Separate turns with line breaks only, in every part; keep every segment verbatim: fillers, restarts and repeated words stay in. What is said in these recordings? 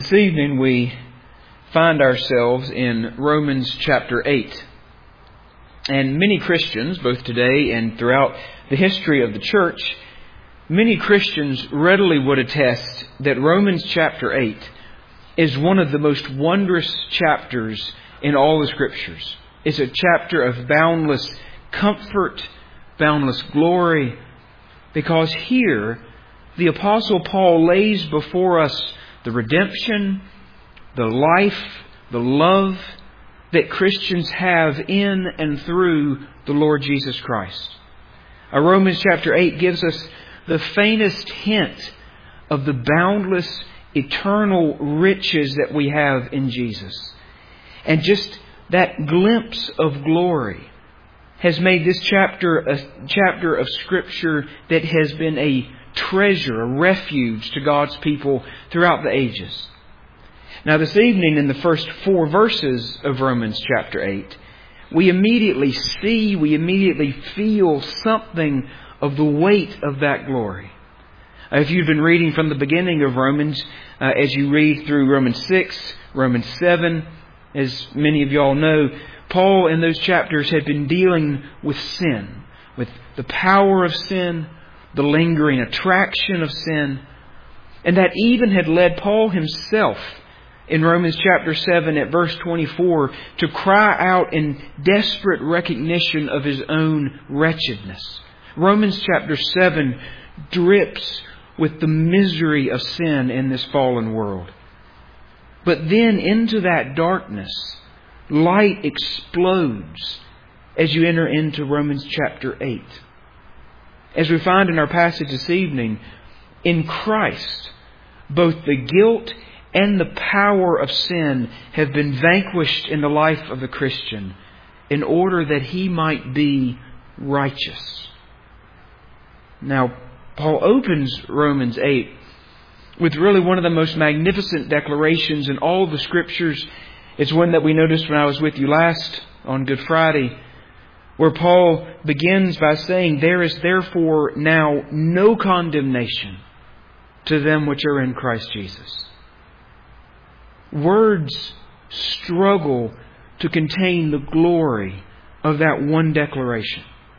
This evening we find ourselves in Romans chapter eight. And many Christians, both today and throughout the history of the church, many Christians readily would attest that Romans chapter eight is one of the most wondrous chapters in all the Scriptures. It's a chapter of boundless comfort, boundless glory, because here the Apostle Paul lays before us the redemption, the life, the love that Christians have in and through the Lord Jesus Christ. Uh, Romans chapter eight gives us the faintest hint of the boundless, eternal riches that we have in Jesus. And just that glimpse of glory has made this chapter a chapter of Scripture that has been a treasure, a refuge to God's people throughout the ages. Now this evening, in the first four verses of Romans chapter eight, we immediately see, we immediately feel something of the weight of that glory. Uh, if you've been reading from the beginning of Romans, uh, as you read through Romans six, Romans seven, as many of y'all know, Paul in those chapters had been dealing with sin, with the power of sin, the lingering attraction of sin, and that even had led Paul himself in Romans chapter seven at verse twenty-four to cry out in desperate recognition of his own wretchedness. Romans chapter seven drips with the misery of sin in this fallen world. But then into that darkness, light explodes as you enter into Romans chapter eight. As we find in our passage this evening, in Christ, both the guilt and the power of sin have been vanquished in the life of the Christian in order that he might be righteous. Now, Paul opens Romans eight with really one of the most magnificent declarations in all the Scriptures. It's one that we noticed when I was with you last on Good Friday, where Paul begins by saying, "There is therefore now no condemnation to them which are in Christ Jesus." Words struggle to contain the glory of that one declaration.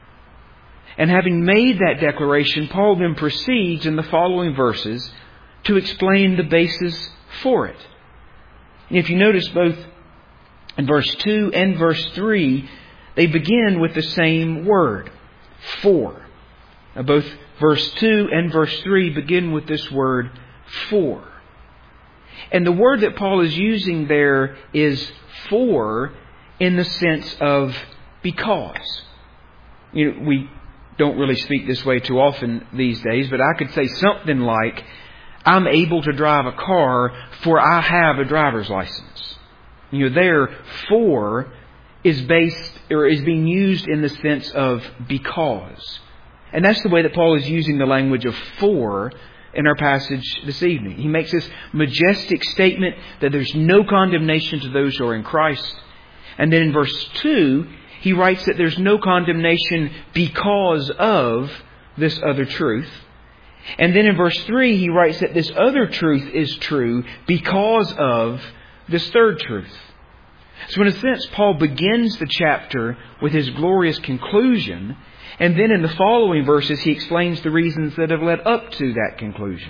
And having made that declaration, Paul then proceeds in the following verses to explain the basis for it. And if you notice, both in verse two and verse three, they begin with the same word, for. Now, both verse two and verse three begin with this word, for. And the word that Paul is using there is for in the sense of because. You know, we don't really speak this way too often these days, but I could say something like, I'm able to drive a car for I have a driver's license. You know, there, for is based or is being used in the sense of because. And that's the way that Paul is using the language of for in our passage this evening. He makes this majestic statement that there's no condemnation to those who are in Christ. And then in verse two, he writes that there's no condemnation because of this other truth. And then in verse three, he writes that this other truth is true because of this third truth. So in a sense, Paul begins the chapter with his glorious conclusion, and then in the following verses he explains the reasons that have led up to that conclusion.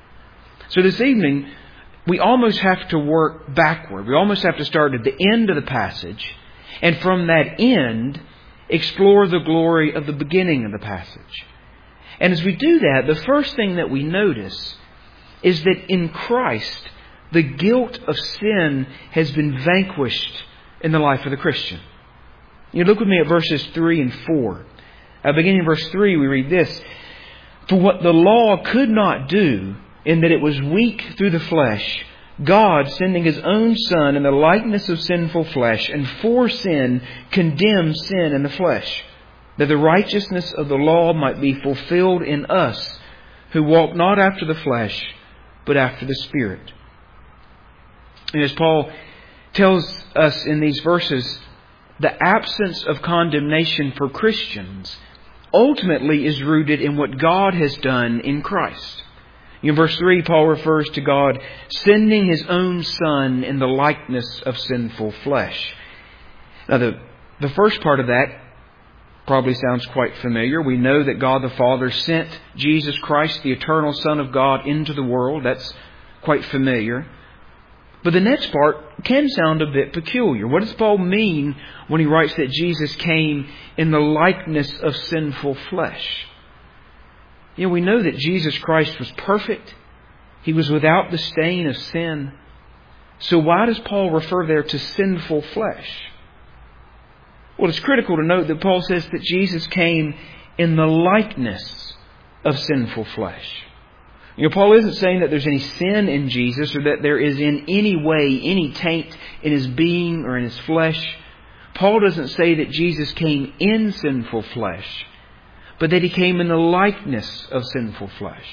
So this evening, we almost have to work backward. We almost have to start at the end of the passage, and from that end, explore the glory of the beginning of the passage. And as we do that, the first thing that we notice is that in Christ, the guilt of sin has been vanquished in the life of the Christian. You look with me at verses three and four. Uh, beginning in verse three, we read this. For what the law could not do, in that it was weak through the flesh, God, sending His own Son in the likeness of sinful flesh, and for sin, condemned sin in the flesh, that the righteousness of the law might be fulfilled in us, who walk not after the flesh, but after the Spirit. And as Paul tells us in these verses, the absence of condemnation for Christians ultimately is rooted in what God has done in Christ. In verse three, Paul refers to God sending His own Son in the likeness of sinful flesh. Now, the, the first part of that probably sounds quite familiar. We know that God the Father sent Jesus Christ, the eternal Son of God, into the world. That's quite familiar. But the next part can sound a bit peculiar. What does Paul mean when he writes that Jesus came in the likeness of sinful flesh? You know, we know that Jesus Christ was perfect. He was without the stain of sin. So why does Paul refer there to sinful flesh? Well, it's critical to note that Paul says that Jesus came in the likeness of sinful flesh. You know, Paul isn't saying that there's any sin in Jesus or that there is in any way any taint in His being or in His flesh. Paul doesn't say that Jesus came in sinful flesh, but that He came in the likeness of sinful flesh.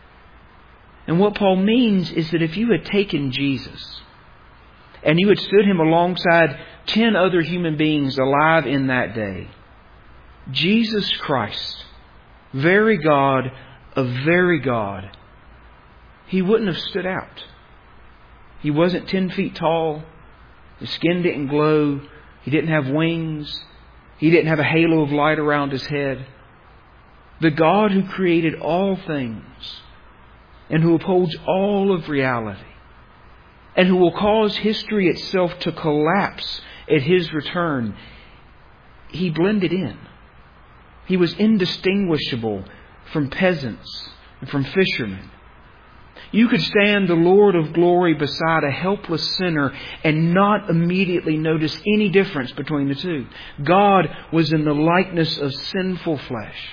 And what Paul means is that if you had taken Jesus and you had stood Him alongside ten other human beings alive in that day, Jesus Christ, very God of very God, He wouldn't have stood out. He wasn't ten feet tall. His skin didn't glow. He didn't have wings. He didn't have a halo of light around His head. The God who created all things and who upholds all of reality and who will cause history itself to collapse at His return, He blended in. He was indistinguishable from peasants and from fishermen. You could stand the Lord of glory beside a helpless sinner and not immediately notice any difference between the two. God was in the likeness of sinful flesh.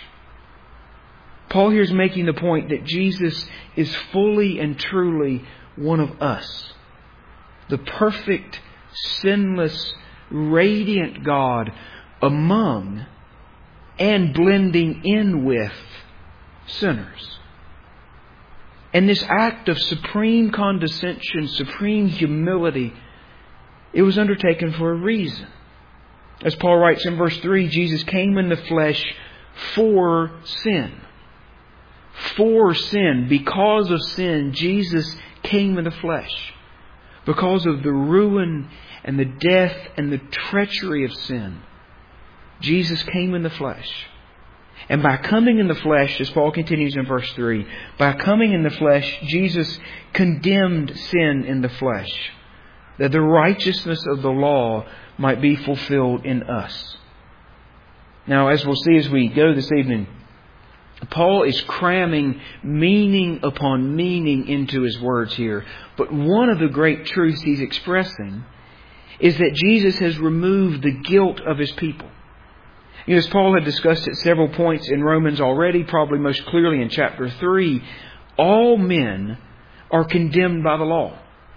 Paul here is making the point that Jesus is fully and truly one of us. The perfect, sinless, radiant God among and blending in with sinners. And this act of supreme condescension, supreme humility, it was undertaken for a reason. As Paul writes in verse three, Jesus came in the flesh for sin. For sin. Because of sin, Jesus came in the flesh. Because of the ruin and the death and the treachery of sin, Jesus came in the flesh. And by coming in the flesh, as Paul continues in verse three, by coming in the flesh, Jesus condemned sin in the flesh, that the righteousness of the law might be fulfilled in us. Now, as we'll see as we go this evening, Paul is cramming meaning upon meaning into his words here. But one of the great truths he's expressing is that Jesus has removed the guilt of His people. You know, as Paul had discussed at several points in Romans already, probably most clearly in chapter three, all men are condemned by the law.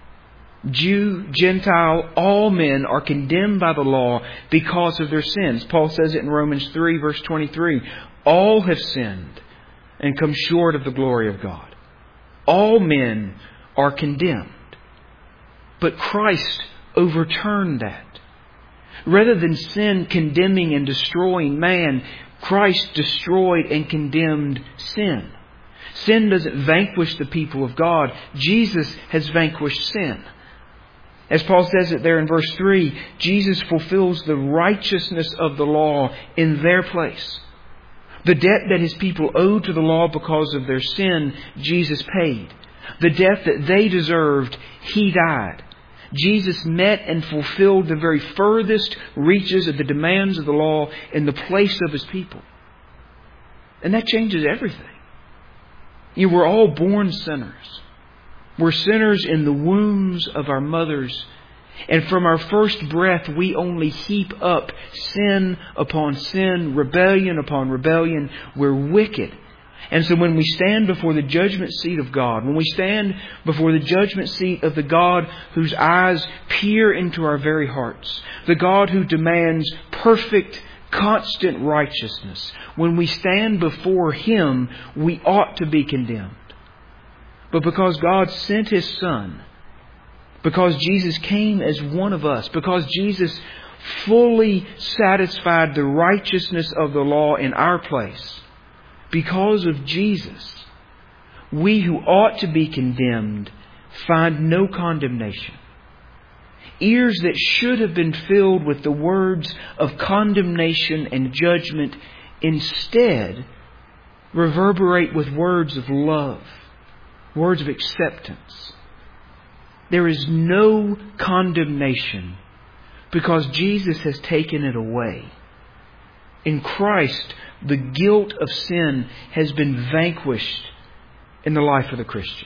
Jew, Gentile, all men are condemned by the law because of their sins. Paul says it in Romans three, verse twenty-three. All have sinned and come short of the glory of God. All men are condemned. But Christ overturned that. Rather than sin condemning and destroying man, Christ destroyed and condemned sin. Sin doesn't vanquish the people of God. Jesus has vanquished sin. As Paul says it there in verse three, Jesus fulfills the righteousness of the law in their place. The debt that His people owed to the law because of their sin, Jesus paid. The death that they deserved, He died. Jesus met and fulfilled the very furthest reaches of the demands of the law in the place of His people. And that changes everything. You were all born sinners. We're sinners in the wombs of our mothers. And from our first breath, we only heap up sin upon sin, rebellion upon rebellion. We're wicked. And so when we stand before the judgment seat of God, when we stand before the judgment seat of the God whose eyes peer into our very hearts, the God who demands perfect, constant righteousness, when we stand before Him, we ought to be condemned. But because God sent His Son, because Jesus came as one of us, because Jesus fully satisfied the righteousness of the law in our place, because of Jesus, we who ought to be condemned find no condemnation. Ears that should have been filled with the words of condemnation and judgment instead reverberate with words of love, words of acceptance. There is no condemnation because Jesus has taken it away. In Christ, the guilt of sin has been vanquished in the life of the Christian.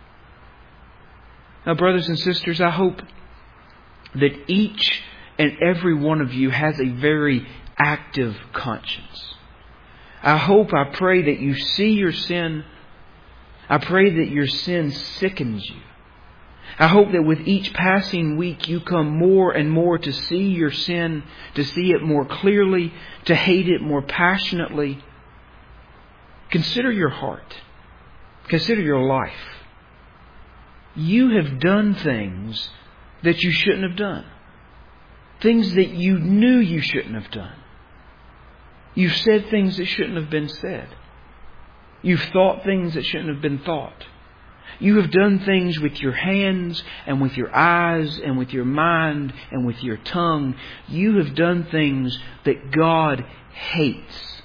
Now, brothers and sisters, I hope that each and every one of you has a very active conscience. I hope, I pray that you see your sin. I pray that your sin sickens you. I hope that with each passing week you come more and more to see your sin, to see it more clearly, to hate it more passionately. Consider your heart. Consider your life. You have done things that you shouldn't have done. Things that you knew you shouldn't have done. You've said things that shouldn't have been said. You've thought things that shouldn't have been thought. You have done things with your hands and with your eyes and with your mind and with your tongue. You have done things that God hates.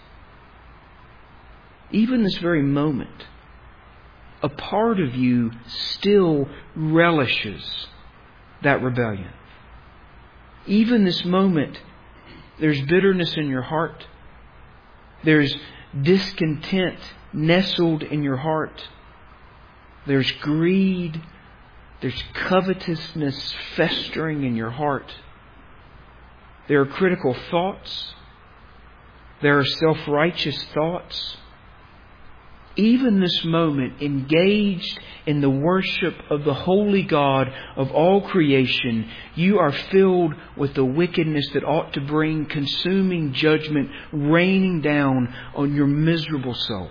Even this very moment, a part of you still relishes that rebellion. Even this moment, there's bitterness in your heart. There's discontent nestled in your heart. There's greed. There's covetousness festering in your heart. There are critical thoughts. There are self-righteous thoughts. Even this moment, engaged in the worship of the holy God of all creation, you are filled with the wickedness that ought to bring consuming judgment raining down on your miserable soul.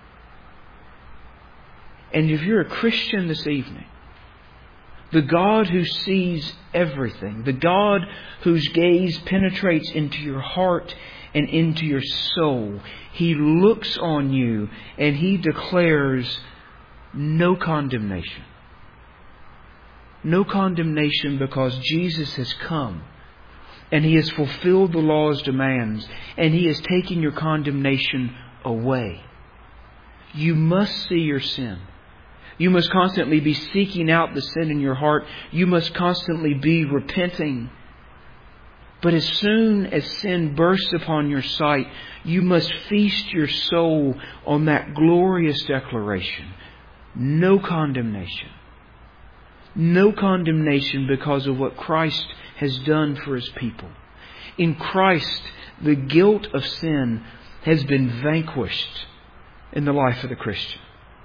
And if you're a Christian this evening, the God who sees everything, the God whose gaze penetrates into your heart and into your soul, He looks on you and He declares no condemnation. No condemnation because Jesus has come and He has fulfilled the law's demands and He has taken your condemnation away. You must see your sin. You must constantly be seeking out the sin in your heart. You must constantly be repenting. But as soon as sin bursts upon your sight, you must feast your soul on that glorious declaration. No condemnation. No condemnation because of what Christ has done for His people. In Christ, the guilt of sin has been vanquished in the life of the Christian.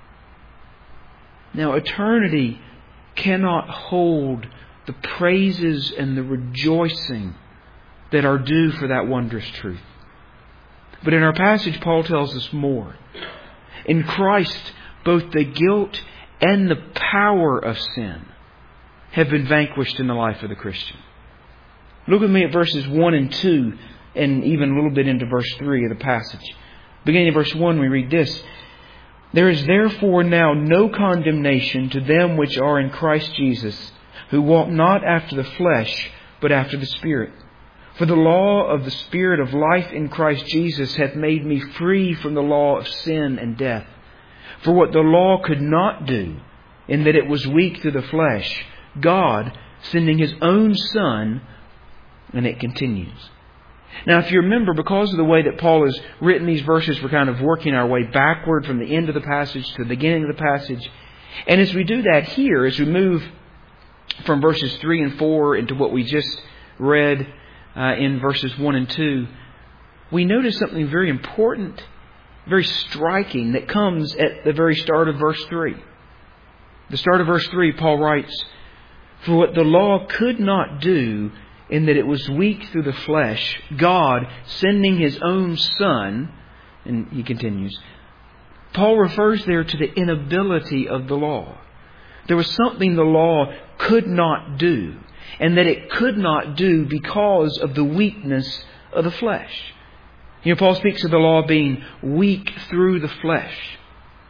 Now, eternity cannot hold the praises and the rejoicing that are due for that wondrous truth. But in our passage, Paul tells us more. In Christ, both the guilt and the power of sin have been vanquished in the life of the Christian. Look with me at verses one and two, and even a little bit into verse three of the passage. Beginning of verse one, we read this: "There is therefore now no condemnation to them which are in Christ Jesus, who walk not after the flesh, but after the Spirit. For the law of the Spirit of life in Christ Jesus hath made me free from the law of sin and death. For what the law could not do, in that it was weak through the flesh, God, sending His own Son," and it continues. Now, if you remember, because of the way that Paul has written these verses, we're kind of working our way backward from the end of the passage to the beginning of the passage. And as we do that here, as we move from verses three and four into what we just read uh, in verses one and two, we notice something very important, very striking, that comes at the very start of verse three. The start of verse three, Paul writes, "For what the law could not do, in that it was weak through the flesh, God, sending His own Son," and he continues. Paul refers there to the inability of the law. There was something the law could not do, and that it could not do because of the weakness of the flesh. You know, Paul speaks of the law being weak through the flesh.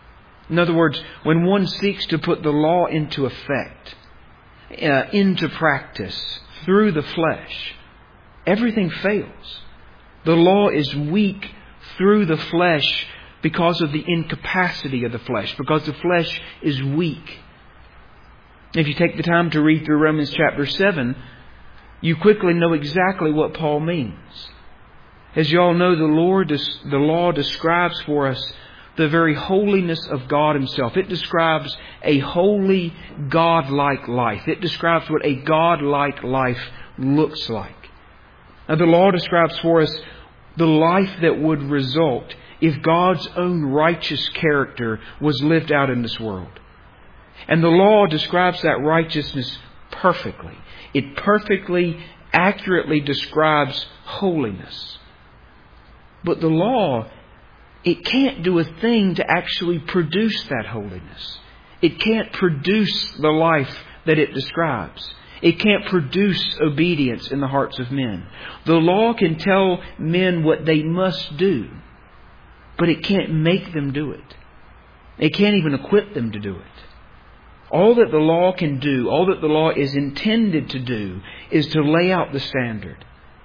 In other words, when one seeks to put the law into effect, uh, into practice, through the flesh, everything fails. The law is weak through the flesh because of the incapacity of the flesh, because the flesh is weak. If you take the time to read through Romans chapter seven, you quickly know exactly what Paul means. As you all know, the Lord, the law describes for us the very holiness of God Himself. It describes a holy, God-like life. It describes what a God-like life looks like. Now, the law describes for us the life that would result if God's own righteous character was lived out in this world. And the law describes that righteousness perfectly. It perfectly, accurately describes holiness. But the law, it can't do a thing to actually produce that holiness. It can't produce the life that it describes. It can't produce obedience in the hearts of men. The law can tell men what they must do, but it can't make them do it. It can't even equip them to do it. All that the law can do, all that the law is intended to do, is to lay out the standard.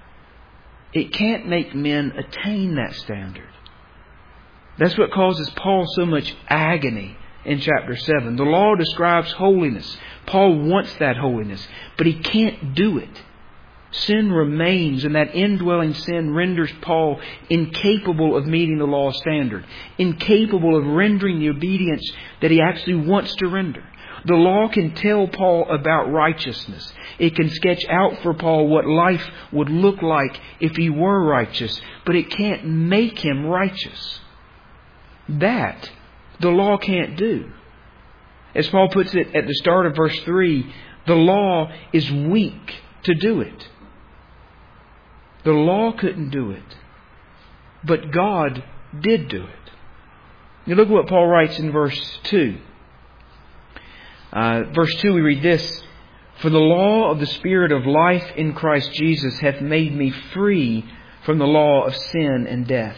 It can't make men attain that standard. That's what causes Paul so much agony in chapter seven. The law describes holiness. Paul wants that holiness, but he can't do it. Sin remains, and that indwelling sin renders Paul incapable of meeting the law standard, incapable of rendering the obedience that he actually wants to render. The law can tell Paul about righteousness. It can sketch out for Paul what life would look like if he were righteous, but it can't make him righteous. That the law can't do. As Paul puts it at the start of verse three, the law is weak to do it. The law couldn't do it, but God did do it. You look at what Paul writes in verse two. Uh, verse two, we read this: "For the law of the Spirit of life in Christ Jesus hath made me free from the law of sin and death."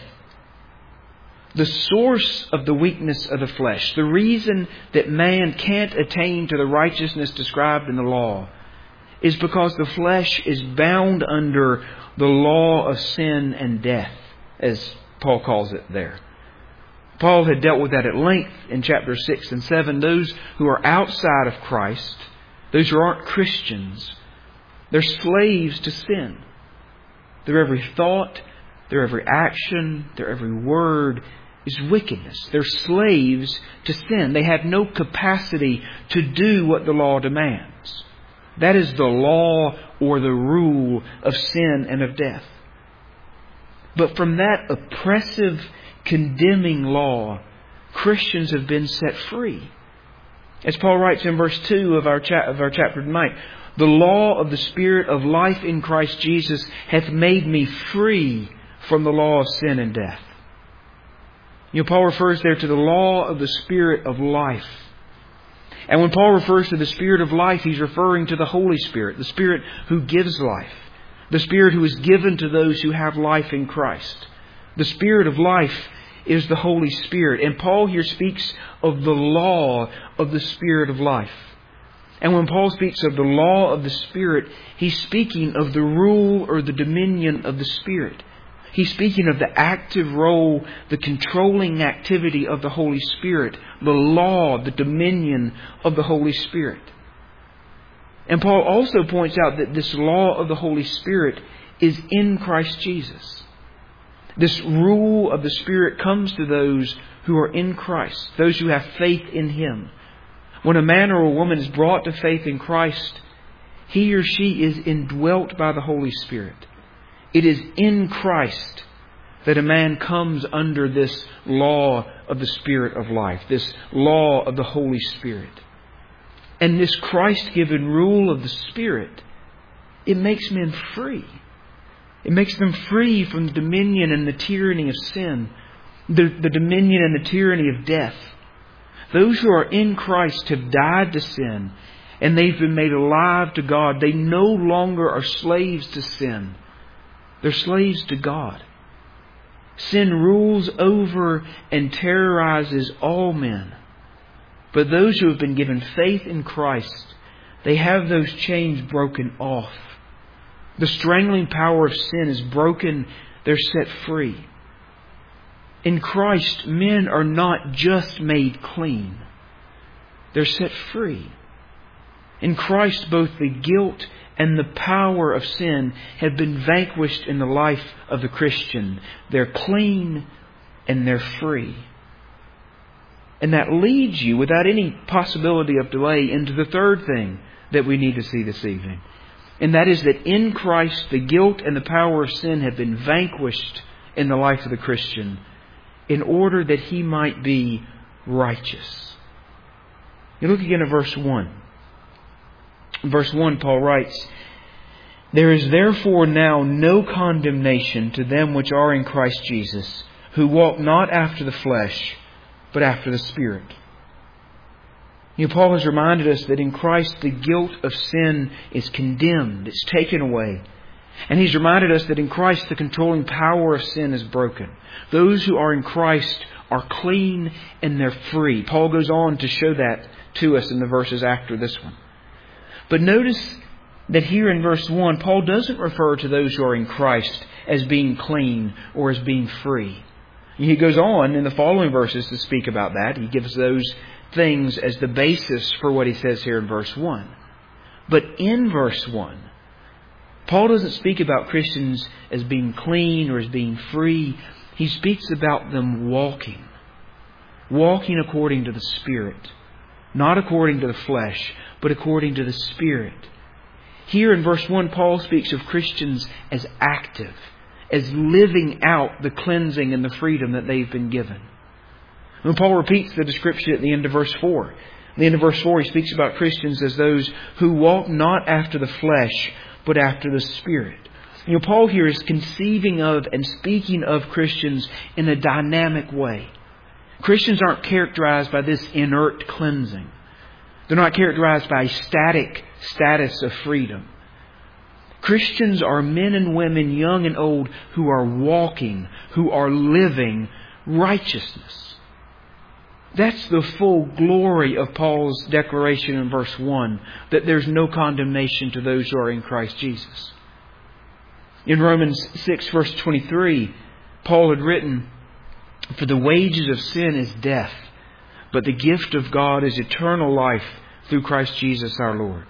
The source of the weakness of the flesh, the reason that man can't attain to the righteousness described in the law, is because the flesh is bound under the law of sin and death, as Paul calls it there. Paul had dealt with that at length in chapter six and seven. Those who are outside of Christ, those who aren't Christians, they're slaves to sin. Their every thought, their every action, their every word is wickedness. They're slaves to sin. They have no capacity to do what the law demands. That is the law or the rule of sin and of death. But from that oppressive, condemning law, Christians have been set free. As Paul writes in verse two of our, cha- of our chapter tonight, "The law of the Spirit of life in Christ Jesus hath made me free from the law of sin and death." You know, Paul refers there to the law of the Spirit of life. And when Paul refers to the Spirit of life, he's referring to the Holy Spirit, the Spirit who gives life, the Spirit who is given to those who have life in Christ. The Spirit of life is the Holy Spirit. And Paul here speaks of the law of the Spirit of life. And when Paul speaks of the law of the Spirit, he's speaking of the rule or the dominion of the Spirit. He's speaking of the active role, the controlling activity of the Holy Spirit, the law, the dominion of the Holy Spirit. And Paul also points out that this law of the Holy Spirit is in Christ Jesus. This rule of the Spirit comes to those who are in Christ, those who have faith in Him. When a man or a woman is brought to faith in Christ, he or she is indwelt by the Holy Spirit. It is in Christ that a man comes under this law of the Spirit of life, this law of the Holy Spirit. And this Christ-given rule of the Spirit, it makes men free. It makes them free from the dominion and the tyranny of sin, the, the dominion and the tyranny of death. Those who are in Christ have died to sin, and they've been made alive to God. They no longer are slaves to sin. They're slaves to God. Sin rules over and terrorizes all men. But those who have been given faith in Christ, they have those chains broken off. The strangling power of sin is broken. They're set free. In Christ, men are not just made clean. They're set free. In Christ, both the guilt and the power of sin have been vanquished in the life of the Christian. They're clean and they're free. And that leads you, without any possibility of delay, into the third thing that we need to see this evening. And that is that in Christ, the guilt and the power of sin have been vanquished in the life of the Christian in order that he might be righteous. You look again at verse one. In verse one, Paul writes, "There is therefore now no condemnation to them which are in Christ Jesus, who walk not after the flesh, but after the Spirit." You know, Paul has reminded us that in Christ the guilt of sin is condemned. It's taken away. And he's reminded us that in Christ the controlling power of sin is broken. Those who are in Christ are clean and they're free. Paul goes on to show that to us in the verses after this one. But notice that here in verse one, Paul doesn't refer to those who are in Christ as being clean or as being free. He goes on in the following verses to speak about that. He gives those things as the basis for what he says here in verse one. But in verse one, Paul doesn't speak about Christians as being clean or as being free. He speaks about them walking. Walking according to the Spirit. Not according to the flesh, but according to the Spirit. Here in verse one, Paul speaks of Christians as active, as living out the cleansing and the freedom that they've been given. And Paul repeats the description at the end of verse four. At the end of verse four, he speaks about Christians as those who walk not after the flesh, but after the Spirit. You know, Paul here is conceiving of and speaking of Christians in a dynamic way. Christians aren't characterized by this inert cleansing. They're not characterized by a static status of freedom. Christians are men and women, young and old, who are walking, who are living righteousness. That's the full glory of Paul's declaration in verse one, that there's no condemnation to those who are in Christ Jesus. In Romans six, verse twenty-three, Paul had written, "For the wages of sin is death, but the gift of God is eternal life through Christ Jesus our Lord."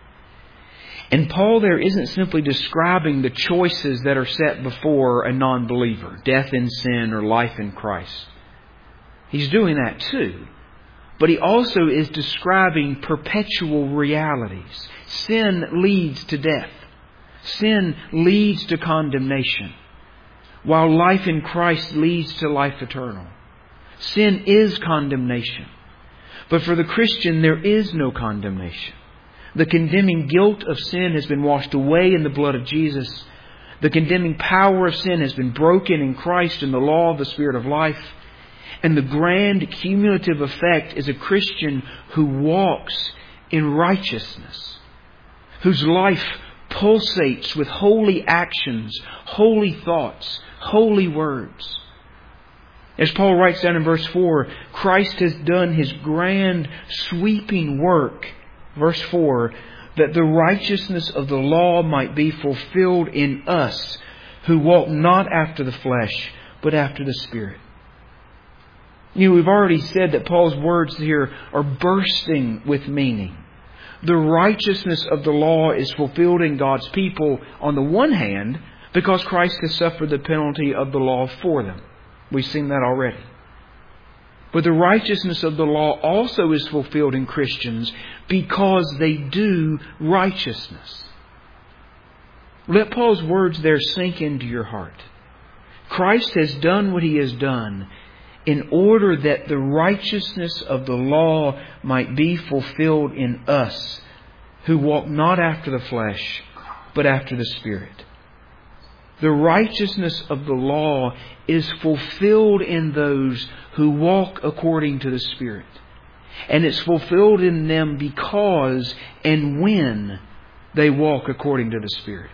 And Paul there isn't simply describing the choices that are set before a non-believer, death in sin or life in Christ. He's doing that too. But he also is describing perpetual realities. Sin leads to death. Sin leads to condemnation, while life in Christ leads to life eternal. Sin is condemnation. But for the Christian, there is no condemnation. The condemning guilt of sin has been washed away in the blood of Jesus. The condemning power of sin has been broken in Christ in the law of the Spirit of life. And the grand cumulative effect is a Christian who walks in righteousness, whose life pulsates with holy actions, holy thoughts, holy words. As Paul writes down in verse four, Christ has done His grand sweeping work, verse four, that the righteousness of the law might be fulfilled in us who walk not after the flesh, but after the Spirit. You know, we've already said that Paul's words here are bursting with meaning. The righteousness of the law is fulfilled in God's people on the one hand because Christ has suffered the penalty of the law for them. We've seen that already. But the righteousness of the law also is fulfilled in Christians because they do righteousness. Let Paul's words there sink into your heart. Christ has done what He has done in order that the righteousness of the law might be fulfilled in us who walk not after the flesh, but after the Spirit. The righteousness of the law is fulfilled in those who walk according to the Spirit. And it's fulfilled in them because and when they walk according to the Spirit.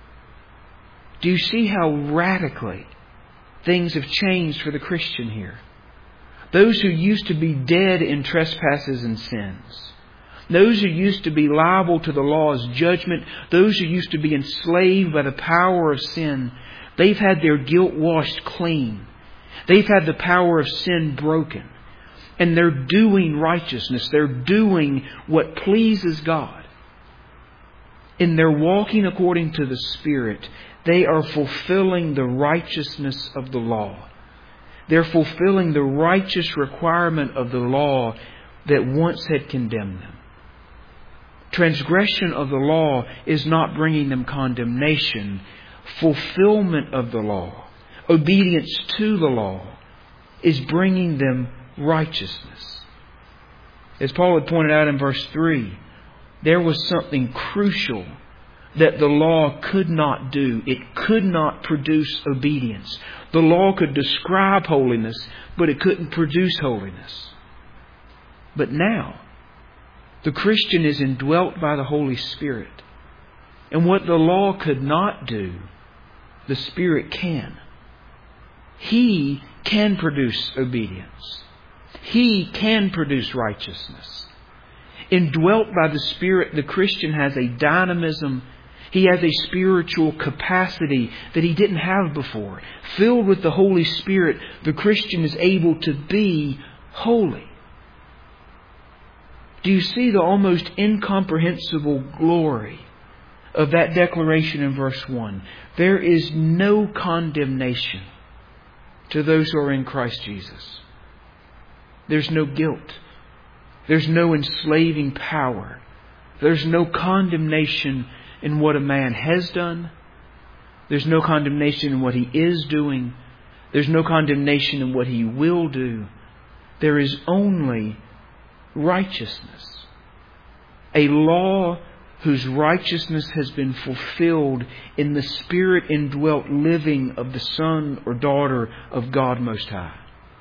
Do you see how radically things have changed for the Christian here? Those who used to be dead in trespasses and sins. Those who used to be liable to the law's judgment. Those who used to be enslaved by the power of sin. They've had their guilt washed clean. They've had the power of sin broken. And they're doing righteousness. They're doing what pleases God. And they're walking according to the Spirit. They are fulfilling the righteousness of the law. They're fulfilling the righteous requirement of the law that once had condemned them. Transgression of the law is not bringing them condemnation. Fulfillment of the law, obedience to the law, is bringing them righteousness. As Paul had pointed out in verse three, there was something crucial that the law could not do. It could not produce obedience. The law could describe holiness, but it couldn't produce holiness. But now, the Christian is indwelt by the Holy Spirit. And what the law could not do, the Spirit can. He can produce obedience. He can produce righteousness. Indwelt by the Spirit, the Christian has a dynamism. He has a spiritual capacity that he didn't have before. Filled with the Holy Spirit, the Christian is able to be holy. Do you see the almost incomprehensible glory of that declaration in verse one? There is no condemnation to those who are in Christ Jesus. There's no guilt. There's no enslaving power. There's no condemnation in what a man has done. There's no condemnation in what he is doing. There's no condemnation in what he will do. There is only righteousness. A law whose righteousness has been fulfilled in the Spirit indwelt living of the Son or daughter of God Most High.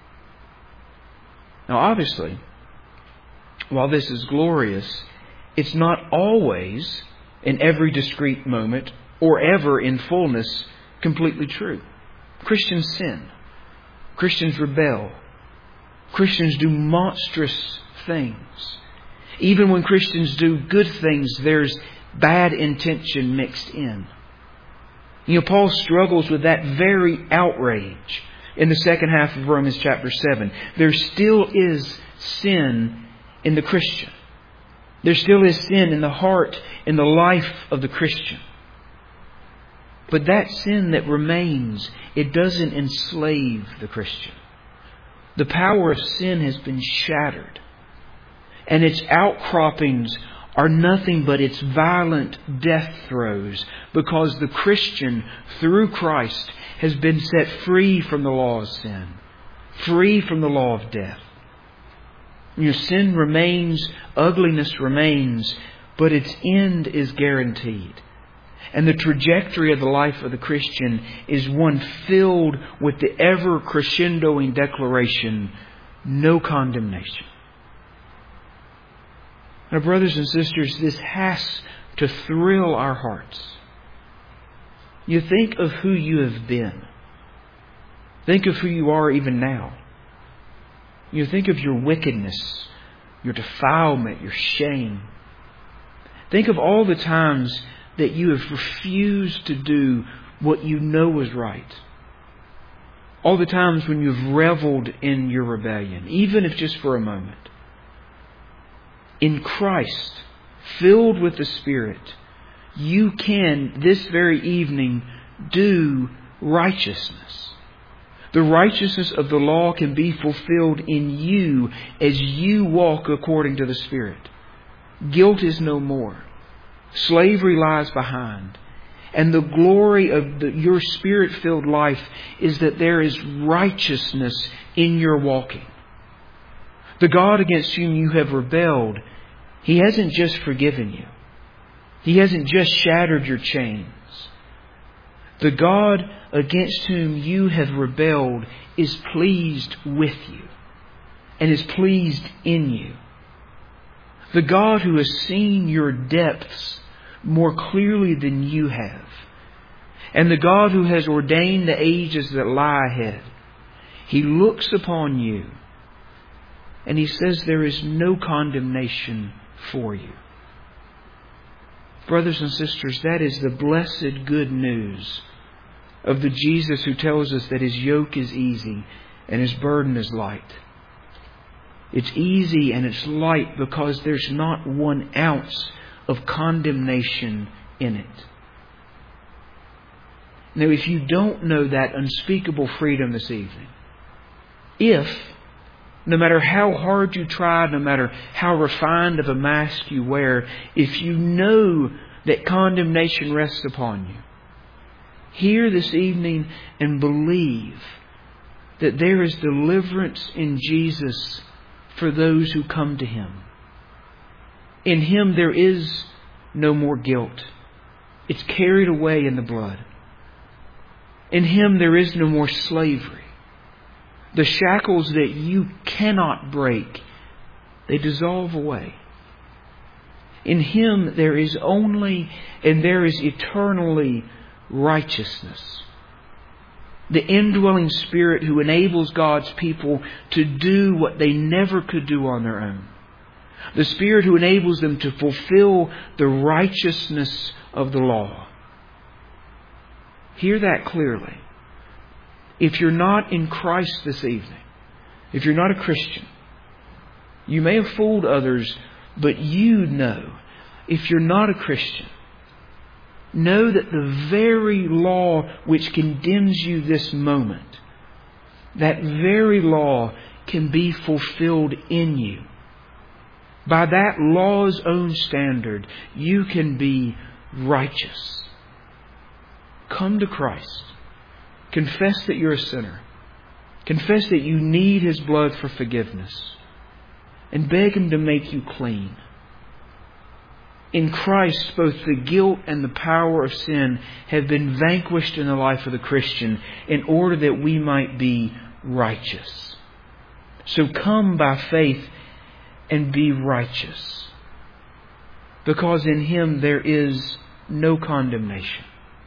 Now obviously, while this is glorious, it's not always, in every discrete moment, or ever in fullness, completely true. Christians sin. Christians rebel. Christians do monstrous things. Even when Christians do good things, there's bad intention mixed in. You know, Paul struggles with that very outrage in the second half of Romans chapter seven. There still is sin in the Christian. There still is sin in the heart, in the life of the Christian. But that sin that remains, it doesn't enslave the Christian. The power of sin has been shattered. And its outcroppings are nothing but its violent death throes, because the Christian, through Christ, has been set free from the law of sin, free from the law of death. Your sin remains, ugliness remains, but its end is guaranteed. And the trajectory of the life of the Christian is one filled with the ever crescendoing declaration, no condemnation. Now, brothers and sisters, this has to thrill our hearts. You think of who you have been. Think of who you are even now. You think of your wickedness, your defilement, your shame. Think of all the times that you have refused to do what you know is right. All the times when you've reveled in your rebellion, even if just for a moment. In Christ, filled with the Spirit, you can, this very evening, do righteousness. The righteousness of the law can be fulfilled in you as you walk according to the Spirit. Guilt is no more. Slavery lies behind. And the glory of the, your Spirit-filled life is that there is righteousness in your walking. The God against whom you have rebelled, He hasn't just forgiven you. He hasn't just shattered your chains. The God against whom you have rebelled is pleased with you and is pleased in you. The God who has seen your depths more clearly than you have, and the God who has ordained the ages that lie ahead, He looks upon you And He says there is no condemnation for you. Brothers and sisters, that is the blessed good news of the Jesus who tells us that His yoke is easy and His burden is light. It's easy and it's light because there's not one ounce of condemnation in it. Now, if you don't know that unspeakable freedom this evening, if, no matter how hard you try, no matter how refined of a mask you wear, if you know that condemnation rests upon you, hear this evening and believe that there is deliverance in Jesus for those who come to Him. In Him there is no more guilt. It's carried away in the blood. In Him there is no more slavery. The shackles that you cannot break, they dissolve away. In Him there is only and there is eternally righteousness. The indwelling Spirit who enables God's people to do what they never could do on their own. The Spirit who enables them to fulfill the righteousness of the law. Hear that clearly. If you're not in Christ this evening, if you're not a Christian, you may have fooled others, but you know, if you're not a Christian, know that the very law which condemns you this moment, that very law can be fulfilled in you. By that law's own standard, you can be righteous. Come to Christ. Confess that you're a sinner. Confess that you need His blood for forgiveness. And beg Him to make you clean. In Christ, both the guilt and the power of sin have been vanquished in the life of the Christian in order that we might be righteous. So come by faith and be righteous. Because in Him there is no condemnation.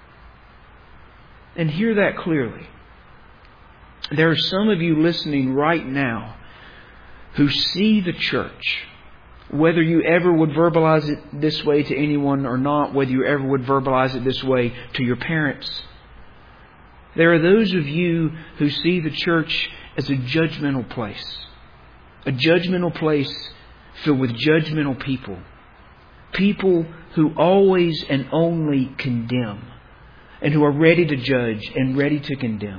And hear that clearly. There are some of you listening right now who see the church, whether you ever would verbalize it this way to anyone or not, whether you ever would verbalize it this way to your parents. There are those of you who see the church as a judgmental place. A judgmental place filled with judgmental people. People who always and only condemn. And who are ready to judge and ready to condemn.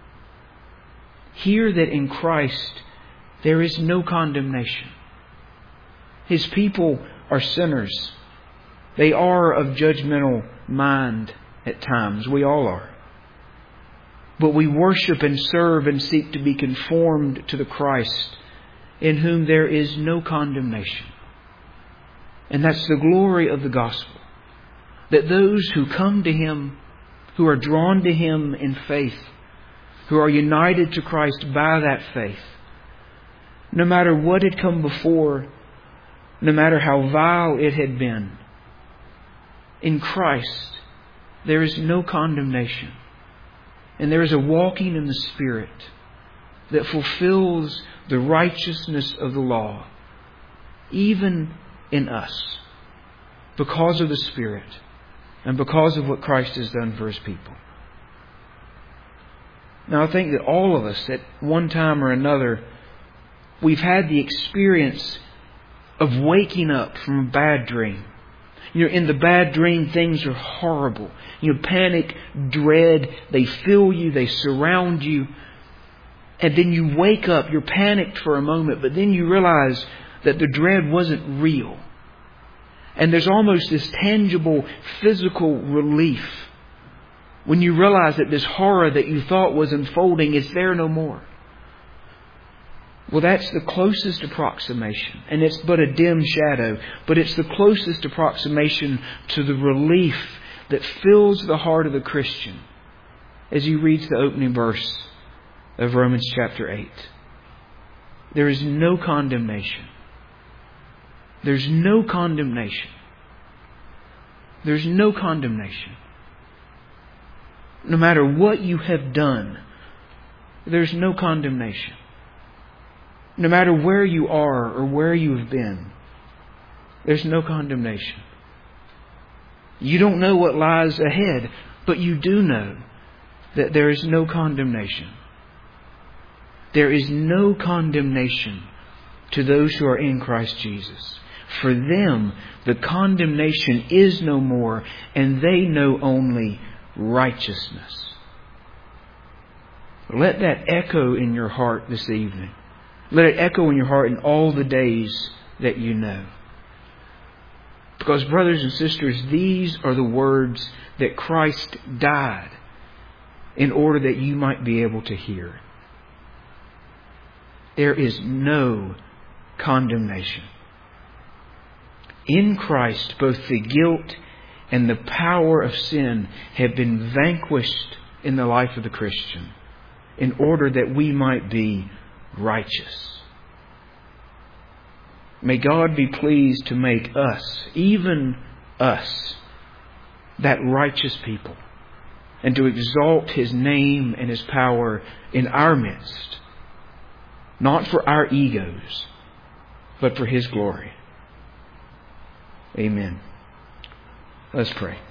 Hear that in Christ there is no condemnation. His people are sinners. They are of judgmental mind at times. We all are. But we worship and serve and seek to be conformed to the Christ in whom there is no condemnation. And that's the glory of the gospel. That those who come to Him, who are drawn to Him in faith, who are united to Christ by that faith, no matter what had come before, no matter how vile it had been, in Christ there is no condemnation. And there is a walking in the Spirit that fulfills the righteousness of the law, even in us, because of the Spirit. And because of what Christ has done for His people. Now I think that all of us at one time or another, we've had the experience of waking up from a bad dream. You know, in the bad dream, things are horrible. You know, panic, dread, they fill you, they surround you. And then you wake up, you're panicked for a moment, but then you realize that the dread wasn't real. And there's almost this tangible physical relief when you realize that this horror that you thought was unfolding is there no more. Well, that's the closest approximation. And it's but a dim shadow. But it's the closest approximation to the relief that fills the heart of the Christian as he reads the opening verse of Romans chapter eight. There is no condemnation. There's no condemnation. There's no condemnation. No matter what you have done, there's no condemnation. no matter where you are or where you have been, there's no condemnation. You don't know what lies ahead, but you do know that there is no condemnation. There is no condemnation to those who are in Christ Jesus. For them, the condemnation is no more, and they know only righteousness. Let that echo in your heart this evening. Let it echo in your heart in all the days that you know. Because, brothers and sisters, these are the words that Christ died in order that you might be able to hear. There is no condemnation. In Christ, both the guilt and the power of sin have been vanquished in the life of the Christian in order that we might be righteous. May God be pleased to make us, even us, that righteous people, and to exalt His name and His power in our midst, not for our egos, but for His glory. Amen. Let's pray.